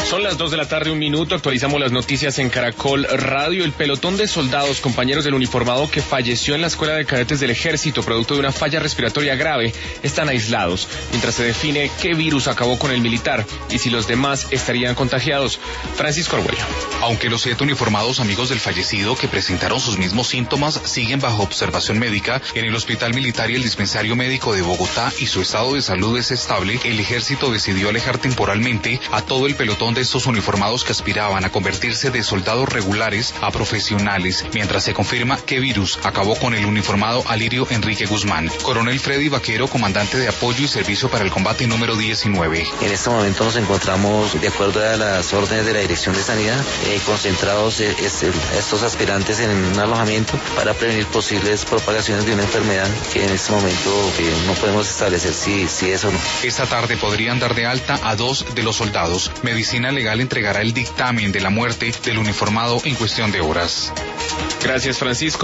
Son las 2 de la tarde, 1 minuto, actualizamos las noticias en Caracol Radio. El pelotón de soldados, compañeros del uniformado que falleció en la Escuela de Cadetes del Ejército producto de una falla respiratoria grave, están aislados, mientras se define qué virus acabó con el militar y si los demás estarían contagiados. Francisco Arguello. Aunque los 7 uniformados amigos del fallecido que presentaron sus mismos síntomas siguen bajo observación médica en el Hospital Militar y el Dispensario Médico de Bogotá y su estado de salud es estable, el Ejército decidió alejar temporalmente a todo el pelotón de estos uniformados que aspiraban a convertirse de soldados regulares a profesionales, mientras se confirma qué virus acabó con el uniformado Alirio Enrique Guzmán. Coronel Freddy Vaquero, comandante de apoyo y servicio para el combate número 19. En este momento nos encontramos, de acuerdo a las órdenes de la Dirección de Sanidad, concentrados estos aspirantes en un alojamiento para prevenir posibles propagaciones de una enfermedad que en este momento no podemos establecer si es o no. Esta tarde podrían dar de alta a 2 de los soldados. Medicina Legal entregará el dictamen de la muerte del uniformado en cuestión de horas. Gracias, Francisco.